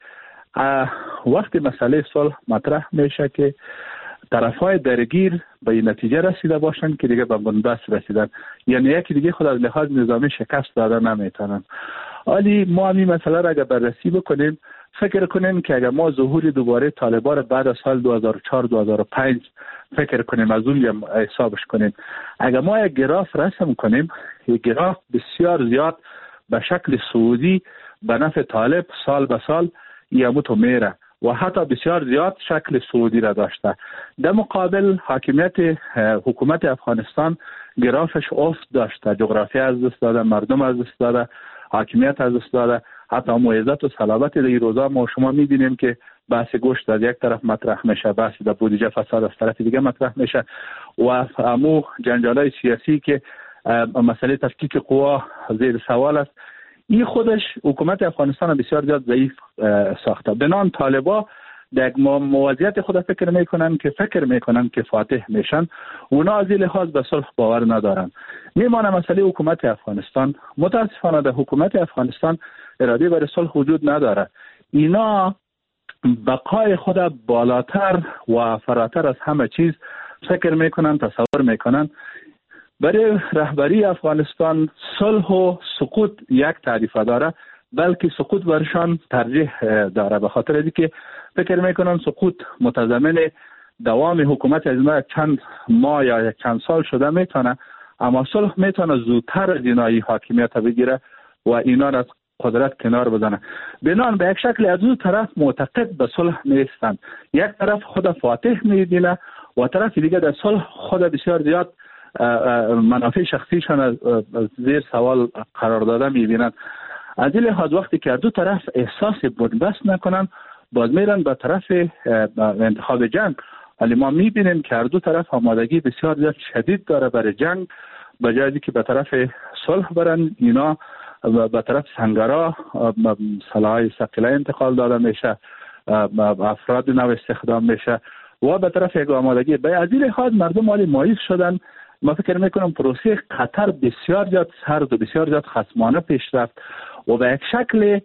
وقتی مسئله صلح مطرح میشه که طرفای درگیر به این نتیجه رسیده باشند که دیگه به بنبست رسیدن، یعنی یکی دیگه خود از لحاظ نظامی شکست داده نمیتونن. ولی ما همین مسئله را اگر بررسی بکنیم، فکر کنیم که اگر ما ظهور دوباره طالبان بعد از سال دو هزار و چهار دو هزار و پنج فکر کنیم، از اون حسابش کنیم، اگر ما یک گراف رسم کنیم، یک گراف بسیار زیاد به شکل سعودی به نفع طالب سال به سال یموتو میره و حتی بسیار زیاد شکل سعودی را داشته. در مقابل حاکمیت حکومت افغانستان گرافش افت داشته، جغرافی از دست داده، مردم از دست داده، حاکمیت از دست داده، حتی معزت و صلابت در این روزا ما شما می‌بینیم که بحث گوشت از یک طرف مطرح میشه، بحث در بودجه فساد از طرف دیگه مطرح میشه و امو جنجالای سیاسی که مسئله تفکیک قوا زیر سوال است. این خودش حکومت افغانستان بسیار زیاد ضعیف ساخته. بنان طالبا در موضوعیت خود فکر میکنن که فکر میکنن که فاتح میشن، اونا از این لحاظ به صلح باور ندارن. میمانه مسئله حکومت افغانستان. متاسفانه در حکومت افغانستان اراده برای صلح وجود نداره. اینا بقای خود بالاتر و فراتر از همه چیز فکر میکنن، تصور میکنن. برای رهبری افغانستان صلح و سقوط یک تعریف داره، بلکه سقوط برشان ترجیح داره، به خاطر اینکه فکر میکنن سقوط متضمن دوام حکومت از ما چند ماه یا چند سال شده میتونه، اما صلح میتونه زودتر از اینایی حاکمیت بگیره و اینا را از قدرت کنار بزنه. بنان به یک شکل از اون طرف معتقد به صلح نیستند، یک طرف خود فاتح میبینه و طرف دیگه در صلح خود بسیار زیاد منافع شخصیشان زیر سوال قرار داده میبینند. از این لحاظ وقتی که دو طرف احساس بنبست نکنن، باز میرن به طرف انتخاب جنگ. ولی ما میبینیم که دو طرف آمادگی بسیار زیاد شدید داره برای جنگ، به جایی که به طرف صلح برن. اینا به طرف سنگرها سلاح‌های ثقیله انتقال داده میشه، افراد نو استخدام میشه و به طرف یک آمادگی. به از این لحاظ مردم حالی مایوس شدن. ما فکر میکنم پروسه قطر بسیار زیاد سرد و بسیار زیاد خصمانه پیش رفت و به یک شکل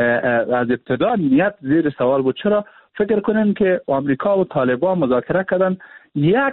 از ابتدا نیت زیر سوال بود. چرا؟ فکر کنیم که آمریکا و طالبان مذاکره کردن، یک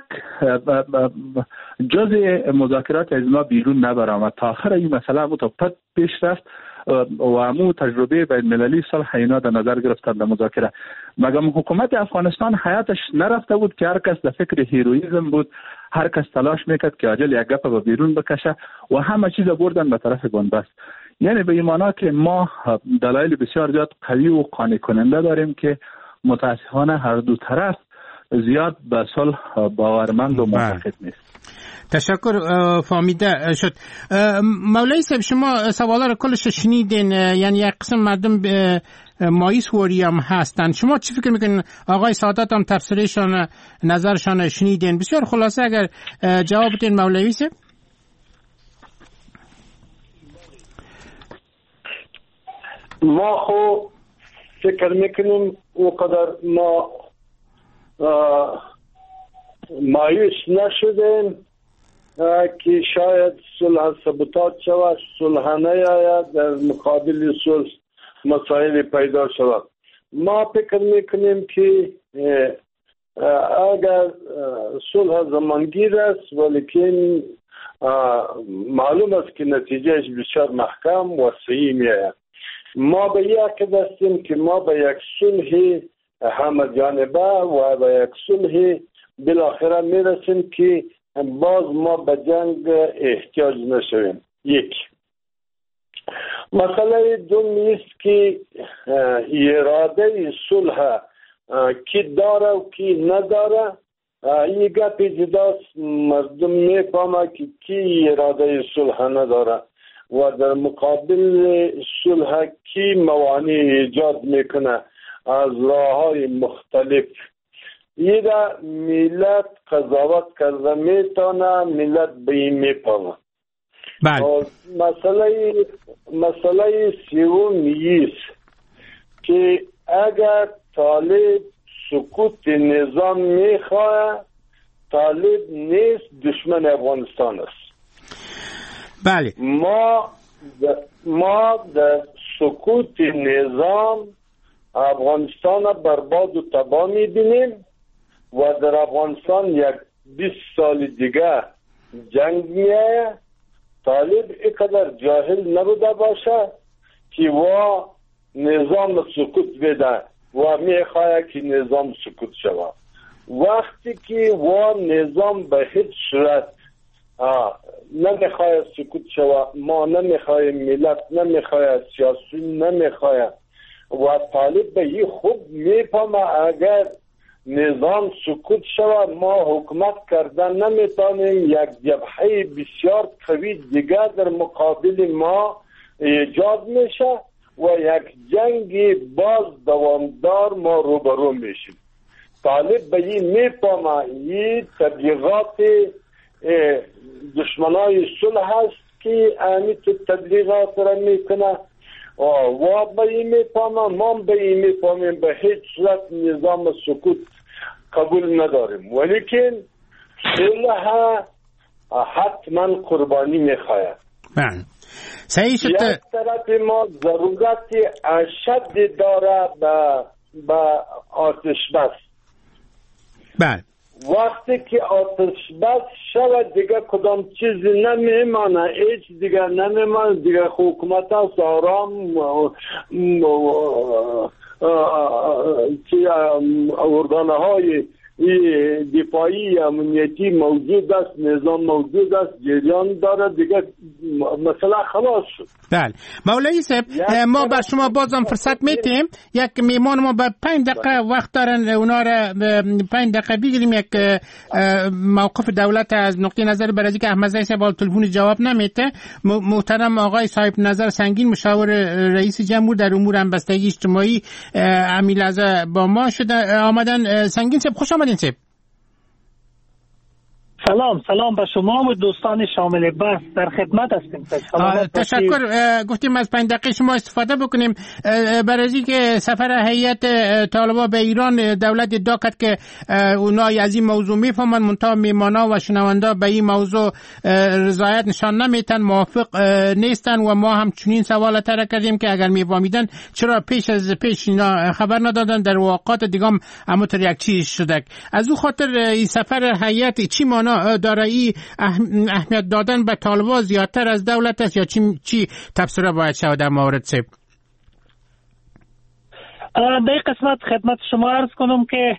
جزء مذاکرات از ما بیرون نبرآمد. تا آخر این مسئله متوقت پیش رفت و امو تجربه بین المللی صلح اینا در نظر گرفتن در مذاکره. مگم حکومت افغانستان حیاتش نرفته بود که هر کس در فکر هیروئیسم بود، هر کس تلاش میکرد که عاجل یک گپ به بیرون بکشه و همه چیز بردن به طرف بنبست. یعنی به این معنا که ما دلایل بسیار زیاد قوی و قانع کننده داریم که متاسفانه هر دو طرف زیاد به صلح باورمند و معتقد نیست. تشکر، فهمیده شد. مولوی صاحب، شما سوالا رو کلش شنیدین، یعنی یک قسم مردم مایوس وری هم هستن. شما چی فکر میکنین؟ آقای سعادت هم تفسیرشان نظرشان شنیدین، بسیار خلاصه اگر جواب بدین مولوی صاحب. ما خو فکر میکنیم اونقدر ما مایوس نشدیم که شاید صلح سبوتاج شود، صلح نیاید، در مقابل صلح مسائل پیدا شود. ما فکر میکنیم که اگر صلح زمانگیر است ولیکن معلوم است که نتیجهش بسیار محکم و صحیح میآید. ما به یک عقیده هستیم که ما به یک صلح همه جانبه و به یک صلح بالاخره میرسیم که باز ما به جنگ احتیاج نشویم. یک مسئله دوم است که اراده صلح کی داره و کی نداره. این گپ جداست، مردم میفهمه که کی اراده صلح نداره و در مقابل صلح کی موانع ایجاد میکنه از راه‌های مختلف. یه دا ملت قضاوت کرده میتونه، ملت به این میفهمه. بله. مسئله مسئله سوم است که اگر طالب سقوط نظام میخواه، طالب نیست، دشمن افغانستان است. بله. ما ما در سکوت نظام افغانستان برباد و تباه می‌بینیم و در افغانستان یک بیست سال دیگه جنگ میایه. طالب اینقدر جاهل نبوده باشه که وا نظام سکوت بده و میخواه که نظام سکوت شود. وقتی که وا نظام به هیچ صورت نمیخواه سکوت شود، ما نمیخواه، ملت نمیخواه، سیاسی نمیخواه و طالب به این خوب میفهمه اگر نظام سکوت شود ما حکومت کردن نمیتونیم، یک جبهه بسیار قوی دیگر در مقابل ما ایجاد میشه و یک جنگ باز دوامدار ما روبرو میشیم. طالب به این میفهمه این تبلیغات دشمنای صلح هست که امیت تبلیغات را میکنه و به این میفهمه، ما به این میفهمیم به هیچ صورت نظام سکوت قبول نداریم، ولیکن صلح حتما قربانی میخواهد. بله صحیح شد. یک طرف ما ضرورت اشد داره به به آتش بس. بله وقتی که آتش بس شود دیگه کدام چیزی نمیمانه، هیچ دیگه نمیمانه دیگه. حکومت است آرام که ارگانه های دفاعی امنیتی موجود است، نظام موجود است، جریان داره دیگه، مثلا خلاص شد. بله مولوی صاحب ما بر شما بازم فرصت میتیم، یک میمان ما به پنج دقیقه وقت دارن، اونا را پنج دقیقه بگیریم. یک موقف دولت از نقطه نظر برای که احمد زاهد صاحب تلفن جواب نمیده، محترم آقای صاحب نظر سنگین مشاور رئیس جمهور در امور همبستگی اجتماعی امیل از با ما شده آمدن. سنگین صاحب خوش آمدین صاحب. سلام سلام به شما و دوستان شامل بحث، در خدمت هستیم. تشکر. گفتیم از پنج دقیقه شما استفاده بکنیم برای اینکه سفر هیئت طالبان به ایران دولت ادعا کرد که اونای از این موضوع میفهمن، منتها میمانا و شنوندا به این موضوع رضایت نشان نمیتن، موافق نیستن و ما هم چنین سوال تر کردیم که اگر میفهمیدن چرا پیش از پیش اینا خبر ندادن، در واقعات دیگه هم همونطور یک چیز شده. از او خاطر این سفر هیئت چی مانا داره؟ ای اهمیت دادن به طالبان زیادتر از دولت است یا چی چی تفسیر باید شود در مورد صاحب؟ در این قسمت خدمت شما عرض کنم که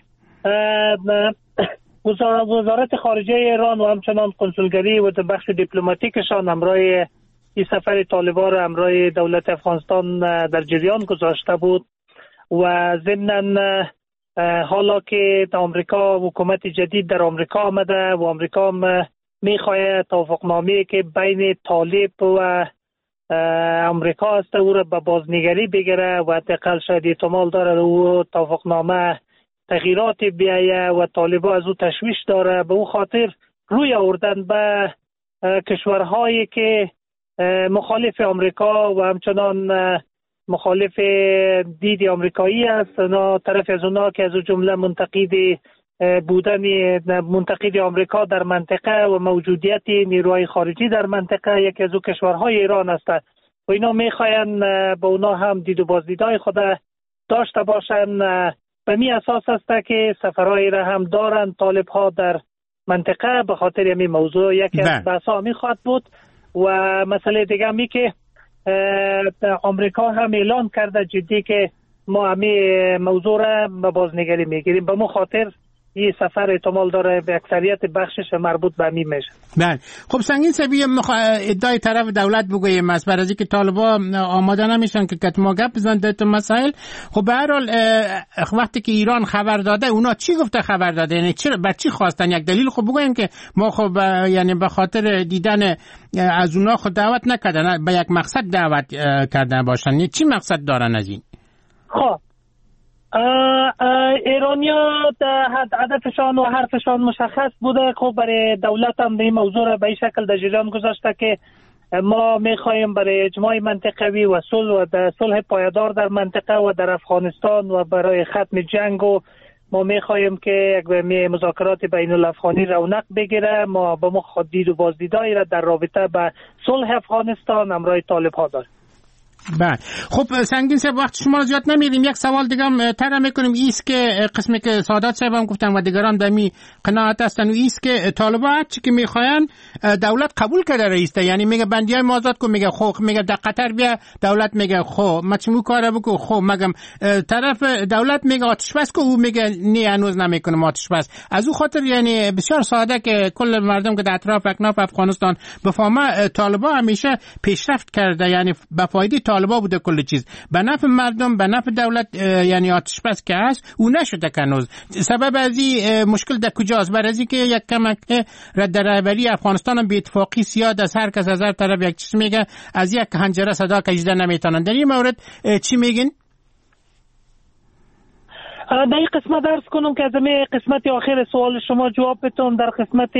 وزارت خارجه ایران و همچنان کنسولگری و بخش دیپلماتیکشان همراه این سفر طالبان را همراه دولت افغانستان در جریان گذاشته بود و ضمناً حالا که در آمریکا حکومت جدید در آمریکا آمده و آمریکا میخواهد توافقنامه‌ای که بین طالب و آمریکا است او را به بازنگری بگیره و حداقل شاید احتمال داره او توافقنامه تغییراتی بیایه و طالبان از او تشویش داره، به او خاطر روی آوردن به کشورهایی که مخالف آمریکا و همچنان مخالف دید آمریکایی است، اونا طرف از اونا که از جمله منتقد بودن منتقد آمریکا در منطقه و موجودیت نیروهای خارجی در منطقه یکی از او کشورهای ایران است و اینا میخواین با اونا هم دید و بازدیدهای خود داشته باشن. به می اساس است که سفرهایی را هم دارن طالب ها در منطقه به خاطر همین موضوع. یکی از بحثا میخواد بود و مسئله دیگه می که آمریکا هم اعلان کرده جدی که ما همین موضوع را به بازنگری میگیریم. به مخاطر این سفر احتمال داره به اکثریت بخشش مربوط به همین میشه. بله خب سنگین سبی ادعای طرف دولت بگوییم از برای که طالبان آماده نمیشن که کتما گپ بزنن در مسائل. خب به هر حال وقتی که ایران خبر داده اونا چی گفته خبر داده، یعنی چرا بر چی خواستن؟ یک دلیل خب بگوین که ما خب یعنی به خاطر دیدن از اونا خود دعوت نکردن، به یک مقصد دعوت کردن باشن. یعنی چی مقصد دارن از این؟ خب ایرانیا هدفشان و حرفشان مشخص بوده. خب برای دولت هم این موضوع را به این شکل در جریان گذاشته که ما میخواهیم برای اجماع منطقوی و صلح و در صلح پایدار در منطقه و در افغانستان و برای ختم جنگ و ما میخواهیم که یک مذاکرات بین الافغانی رونق بگیره. ما با ما خود دید و بازدیدایی را در رابطه به صلح افغانستان همراه طالب ها داریم. بله خب سنگین صاحب وقت شما زیاد نمیریم، یک سوال دیگه هم طرح میکنیم. ایست که قسمی که سادات صاحب هم گفتن و دیگران دمی قناعت هستن و ایست که طالبا هر چی که میخواین دولت قبول کرده رئیسته، یعنی میگه بندیای ما آزاد کن، میگه خب، میگه در قطر بیا، دولت میگه خب ما چمو کار بکو، خب مگم طرف دولت میگه آتش بس کو، او میگه نه هنوز نمیکنه آتش بس. از او خاطر یعنی بسیار ساده که کل مردم که در اطراف اکناف افغانستان بفهمه طالبا همیشه پیشرفت کرده، یعنی به فایده طالبا بوده کل چیز، به نفع مردم، به نفع دولت، یعنی آتش بس که هست او نشده کنوز. سبب از این مشکل در کجاست؟ برای اینکه یک کمک رد رهبری افغانستان هم به اتفاقی زیاد از هر کس از هر طرف یک چیز میگه، از یک حنجره صدا کشیده نمیتونن. در این مورد چی میگین؟ در این قسمت درس کنم که از این قسمت آخر سوال شما جواب بتونم. در قسمت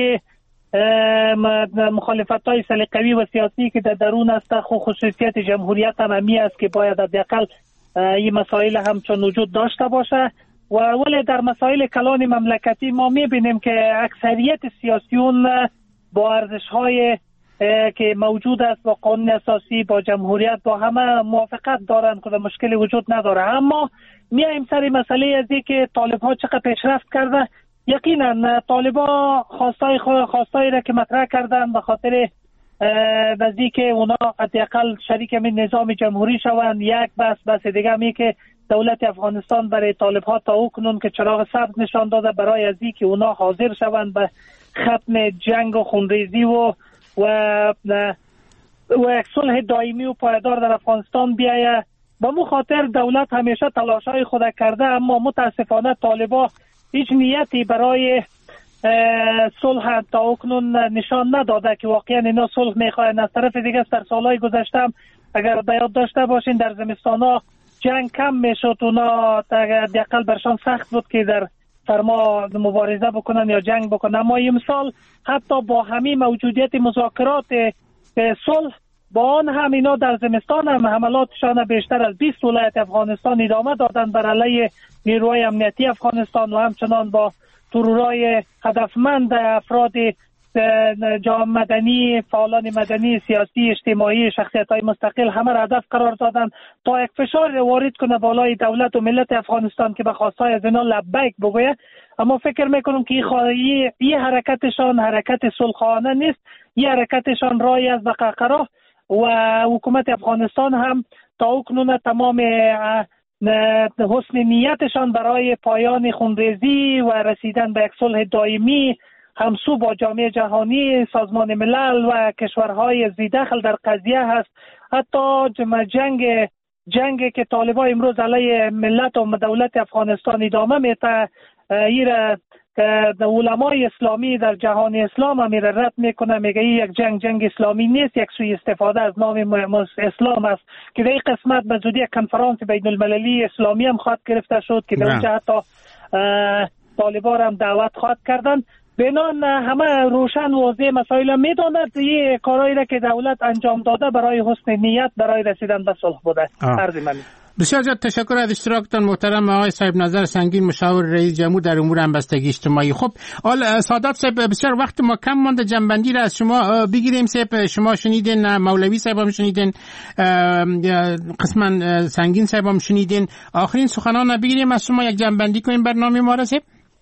مخالفت های سلیقوی و سیاسی که در درون است، خو خصوصیت جمهوریت هم همی است که باید حداقل این مسائل همچون وجود داشته باشه. و ولی در مسائل کلان مملکتی ما میبینیم که اکثریت سیاسیون با ارزش های که موجود است، با قانون اساسی، با جمهوریت، با همه موافقت دارند که مشکلی وجود نداره. اما میایم سر مسئله از این که طالب ها چقدر پیشرفت کرده. یقینا طالبا خواستای خواستایی را که مطرح کردن به خاطر وزی که اونا حداقل شریک من نظام جمهوری شوند، یک بس بس دیگه می که دولت افغانستان برای طالب ها تا او کنون که چراغ سبز نشان داده برای ازی که اونا حاضر شوند به ختم جنگ و خونریزی و و و یک صلح دائمی و پایدار در افغانستان بیایه. به مو خاطر دولت همیشه تلاشای خود کرده، اما متاسفانه طالبا هیچ نیتی برای صلح تا اکنون نشان نداده که واقعا اینا صلح میخواین. از طرف دیگه در سالهای گذشته اگر به یاد داشته باشین در زمستانا جنگ کم میشد، اونا حداقل برشان سخت بود که در فرما مبارزه بکنن یا جنگ بکنن. اما امسال حتی با همین موجودیت مذاکرات صلح، با آن هم اینا در زمستان هم حملاتشان بیشتر از بیست ولایت افغانستان ادامه دادن بر علیه نیروهای امنیتی افغانستان و همچنان با ترورای هدفمند افراد جامعه مدنی، فعالان مدنی، سیاسی، اجتماعی، شخصیت‌های مستقل همه را هدف قرار دادن تا یک فشار وارد کنه بالای دولت و ملت افغانستان که به خواستای از اینا لبیک بگویه. اما فکر میکنم که این این حرکتشان حرکت صلح‌خواهانه نیست، این حرکتشان راهی از بقاقراه و حکومت افغانستان هم تا اکنون تمام حسن نیتشان برای پایان خونریزی و رسیدن به یک صلح دائمی همسو با جامعه جهانی، سازمان ملل و کشورهای ذی‌دخل در قضیه هست. حتی جنگ جنگ که طالبان امروز علیه ملت و دولت افغانستان ادامه میده، این علمای اسلامی در جهان اسلام هم رد میکنه، میگه یک جنگ جنگ اسلامی نیست، یک سوی استفاده از نام اسلام است که در این قسمت به زودی کنفرانس بین المللی اسلامی هم خواهد گرفته شد که در اونجا حتی طالبان هم دعوت خواهد کردن. بنان همه روشن واضح مسائل میداند. یه کارهایی را که دولت انجام داده برای حسن نیت برای رسیدن به صلح بوده. عرض من بسیار زیاد تشکر از اشتراکتان محترم آقای صاحب نظر سنگین، مشاور رئیس جمهور در امور همبستگی اجتماعی. خب حال سادات صاحب بسیار وقت ما کم مانده، جنبندی را از شما بگیریم. صاحب شما شنیدین، مولوی صاحب هم شنیدین، قسما سنگین صاحب هم شنیدین، آخرین سخنان بگیریم از شما، یک جنبندی کنیم برنامه ما را. صاحب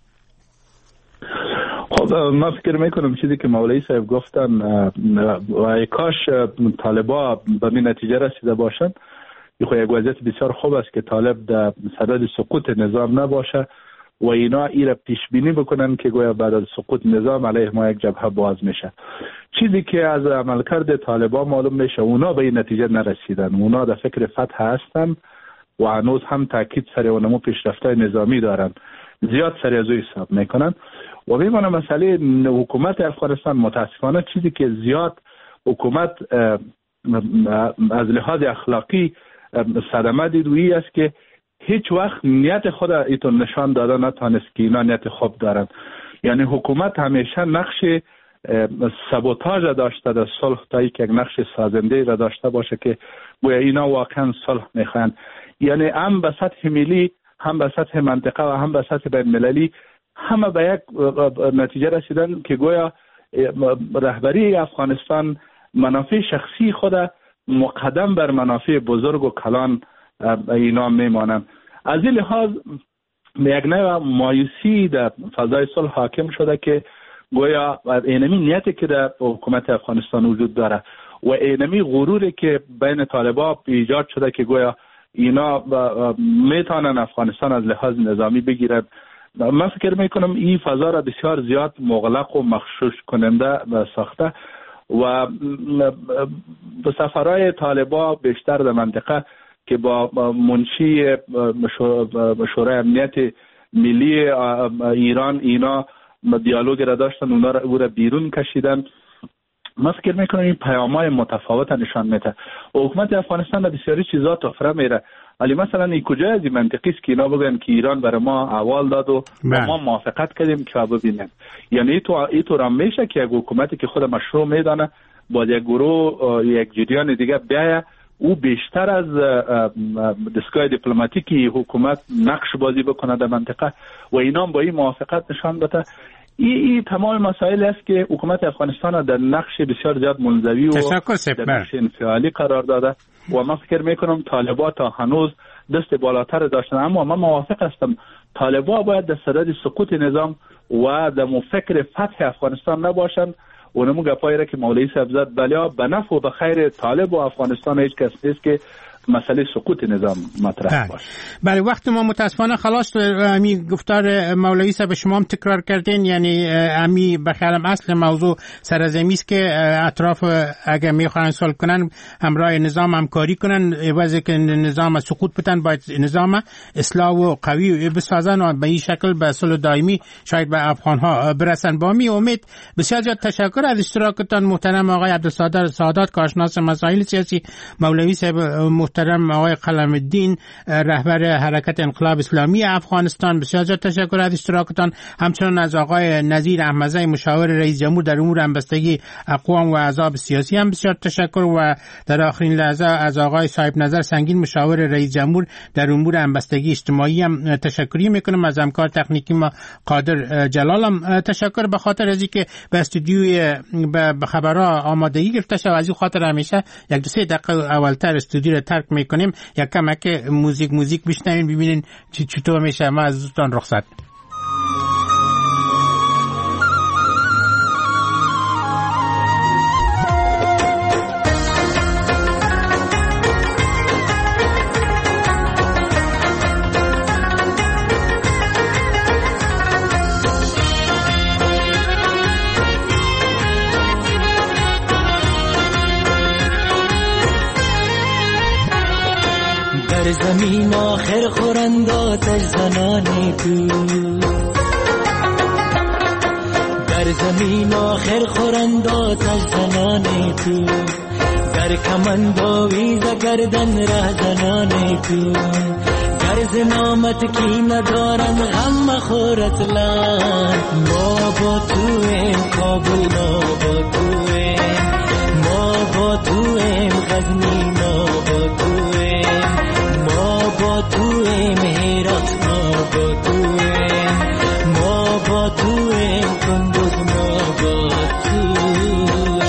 خب من فکر میکنم چیزی که مولوی صاحب گفتن و کاش طالبا به این نتیجه رسیده باشن، این خو یک وضعیت بسیار خوب است که طالب در صدد سقوط نظام نباشه و اینا ایره پیش بینی بکنن که گویا بعد از سقوط نظام علیه ما یک جبهه باز میشه. چیزی که از عملکرد طالبا معلوم میشه اونا به این نتیجه نرسیدن، اونا در فکر فتح هستن و هنوز هم تاکید سر اونمو پیشرفته نظامی دارن، زیاد سر از او حساب میکنن. و میمونه مسئله حکومت افغانستان متاسفانه چیزی که زیاد حکومت از لحاظ اخلاقی صدمه دید وی است که هیچ وقت نیت خود ایتون نشان داده نتانست که اینا نیت خوب دارن. یعنی حکومت همیشه نقش سابوتاژ داشته در صلح تا یک نقش سازنده را داشته باشه که گویا اینا واقعا صلح میخوان. یعنی هم به سطح ملی، هم به سطح منطقه و هم به سطح بین المللی همه به یک نتیجه رسیدن که گویا رهبری افغانستان منافع شخصی خود مقدم بر منافع بزرگ و کلان اینا میمانند. از این لحاظ یک نوع مایوسی در فضای صلح حاکم شده که گویا اینمی نیتی که در حکومت افغانستان وجود داره و اینمی غروری که بین طالبان ایجاد شده که گویا اینا میتونن افغانستان از لحاظ نظامی بگیرن. من فکر میکنم این فضا را بسیار زیاد مغلق و مخشوش کننده ساخته و سفرهای طالبان بیشتر در منطقه که با منشی شورای امنیت ملی ایران اینا دیالوگ را داشتن، اونا را او را بیرون کشیدن. من فکر میکنم این پیام‌های متفاوت نشان میده. حکومت افغانستان در بسیاری چیزا تفره میره، ولی مثلا این کجا از این منطقی است که اینا بگن که ایران برای ما احوال داد و ما موافقت کردیم که ببینیم. یعنی تو ای تو را میشه که یک حکومتی که خود مشروع میدانه با یک گروه یک جریان دیگه بیاید او بیشتر از دستگاه دیپلماتیکی حکومت نقش بازی بکنه در منطقه و اینا با این موافقت نشان بده. این ای تمام مسائل است که حکومت افغانستان در نقش بسیار زیاد منزوی و در نقش انفعالی قرار داده و من فکر میکنم طالبان تا هنوز دست بالاتر داشتن، اما من موافق هستم طالبان باید در صدد سقوط نظام و در فکر فتح افغانستان نباشند و نمو گپایی را که مولوی صاحب زد بله به نفع و به خیر طالب و افغانستان هیچ کس نیست که مسئله سقوط نظام مطرح باشه. بله وقت ما متاسفانه خلاص. امی گفتار مولوی صاحب شما هم تکرار کردین، یعنی امی بخیالم اصل موضوع سرزمی است که اطراف اگر میخوان صلح کنن همراه نظام همکاری کنن، عوض که نظام سقوط بدن باید نظام اصلاح و قوی بسازن و به این شکل به صلح دائمی شاید به افغان ها برسن. با می امید بسیار زیاد تشکر از اشتراکتان محترم آقای عبدالصادق سادات کارشناس مسائل سیاسی، مولوی صاحب محترم آقای قلم الدین رهبر حرکت انقلاب اسلامی افغانستان، بسیار زیاد تشکر از اشتراکتان. همچنین از آقای نظیر احمدزی مشاور رئیس جمهور در امور همبستگی اقوام و احزاب سیاسی هم بسیار تشکر و در آخرین لحظه از آقای صاحب نظر سنگین مشاور رئیس جمهور در امور همبستگی اجتماعی هم تشکری میکنم. از همکار تکنیکی ما قادر جلال هم تشکر به خاطر از اینکه به استودیوی به خبرها آمادگی گرفته شد. از این خاطر همیشه یک دو سه دقیقه اولتر استودیو رو ترک میکنیم، یک کمک موزیک موزیک بشنوین ببینین چطور میشه. ما از دوستان رخصت. در زمین آخر خورند آتش زنان تو، در زمین آخر خورند آتش زنان تو، در کمند آویز گردن ره زنان تو، گرز نامت کی ندارند غم مخورت لان. ما با تو ایم کابل، ما با تو ایم، ما با تو ایم غزنی، ما با تو ایم، ما با تو ایم هرات، ما با تو ایم، ما با تو ایم کندوز، ما با تو ایم.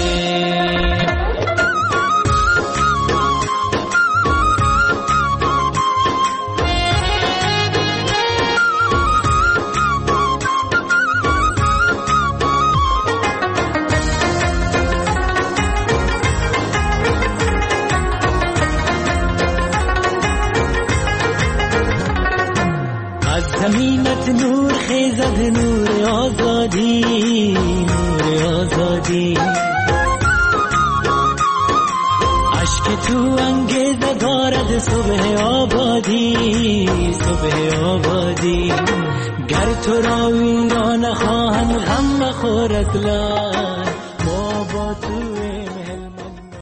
زمینت نور خیزد، نور آزادی، نور آزادی، عشق تو انگیزه دارد صبح آبادی، صبح آبادی. گر تو را ویران خواهند غم مخورد لان، ما با تو